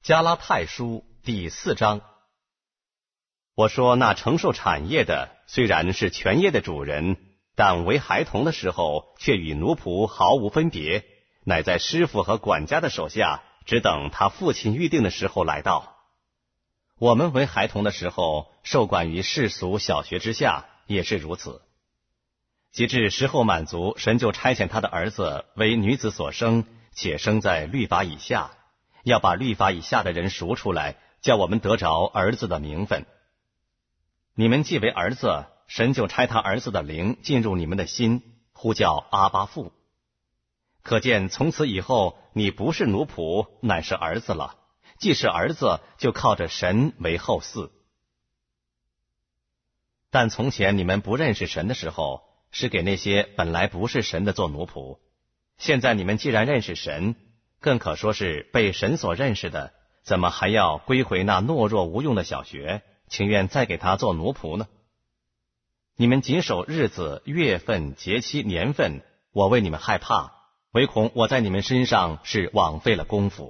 加拉太书第4章。我说那承受产业的虽然是全业的主人，但为孩童的时候却与奴仆毫无分别，乃在师傅和管家的手下，只等他父亲预定的时候来到。我们为孩童的时候受管于世俗小学之下，也是如此。及至时候满足，神就差遣他的儿子为女子所生，且生在律法以下，要把律法以下的人赎出来，叫我们得着儿子的名分。你们既为儿子，神就差他儿子的灵进入你们的心，呼叫阿爸父。可见从此以后，你不是奴仆，乃是儿子了。既是儿子，就靠着神为后嗣。但从前你们不认识神的时候，是给那些本来不是神的做奴仆。现在你们既然认识神，更可说是被神所认识的，怎么还要归回那懦弱无用的小学，情愿再给他做奴仆呢？你们谨守日子、月份、节期、年份，我为你们害怕，唯恐我在你们身上是枉费了功夫。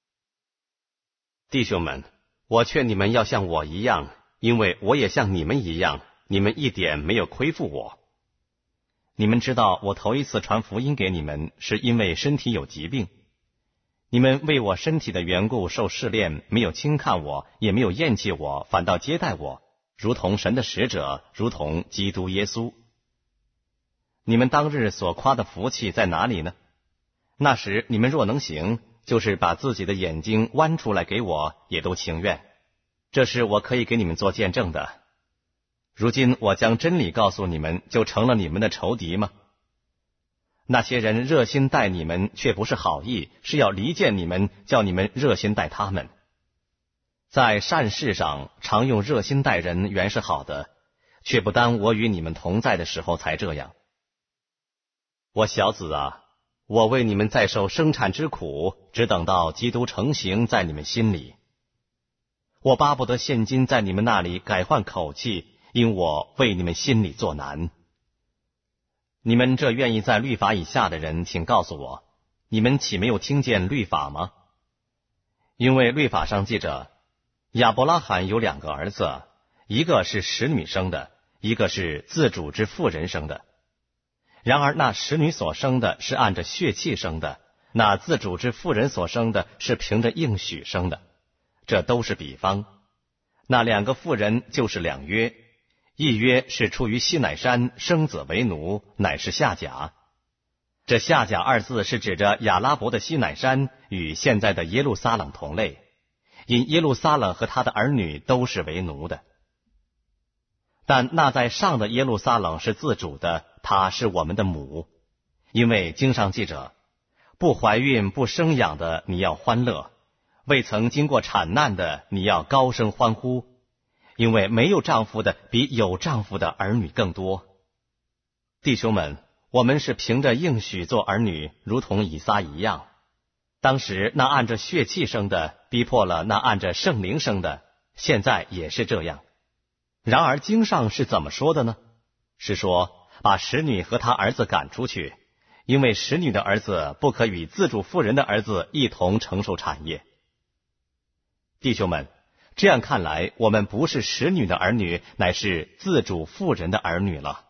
弟兄们，我劝你们要像我一样，因为我也像你们一样，你们一点没有亏负我。你们知道我头一次传福音给你们，是因为身体有疾病。你们为我身体的缘故受试炼，没有轻看我，也没有厌弃我，反倒接待我，如同神的使者，如同基督耶稣。你们当日所夸的福气在哪里呢？那时你们若能行，就是把自己的眼睛剜出来给我，也都情愿。这是我可以给你们做见证的。如今我将真理告诉你们，就成了你们的仇敌吗？那些人热心待你们，却不是好意，是要离间你们，叫你们热心待他们。在善事上常用热心待人，原是好的，却不当我与你们同在的时候才这样。我小子啊，我为你们再受生产之苦，只等到基督成形在你们心里。我巴不得现今在你们那里改换口气，因我为你们心里作难。你们这愿意在律法以下的人，请告诉我，你们岂没有听见律法吗？因为律法上记着，亚伯拉罕有2个儿子，一个是使女生的，一个是自主之妇人生的。然而那使女所生的是按着血气生的，那自主之妇人所生的是凭着应许生的。这都是比方。那2个妇人就是2约，一约是出于西乃山，生子为奴，乃是夏甲。这夏甲2字是指着亚拉伯的西乃山，与现在的耶路撒冷同类，因耶路撒冷和他的儿女都是为奴的。但那在上的耶路撒冷是自主的，她是我们的母。因为经上记着，不怀孕不生养的你要欢乐，未曾经过产难的你要高声欢呼，因为没有丈夫的比有丈夫的儿女更多。弟兄们，我们是凭着应许做儿女，如同以撒一样。当时那按着血气生的逼迫了那按着圣灵生的，现在也是这样。然而经上是怎么说的呢？是说把使女和她儿子赶出去，因为使女的儿子不可与自主妇人的儿子一同承受产业。弟兄们，这样看来，我们不是使女的儿女，乃是自主妇人的儿女了。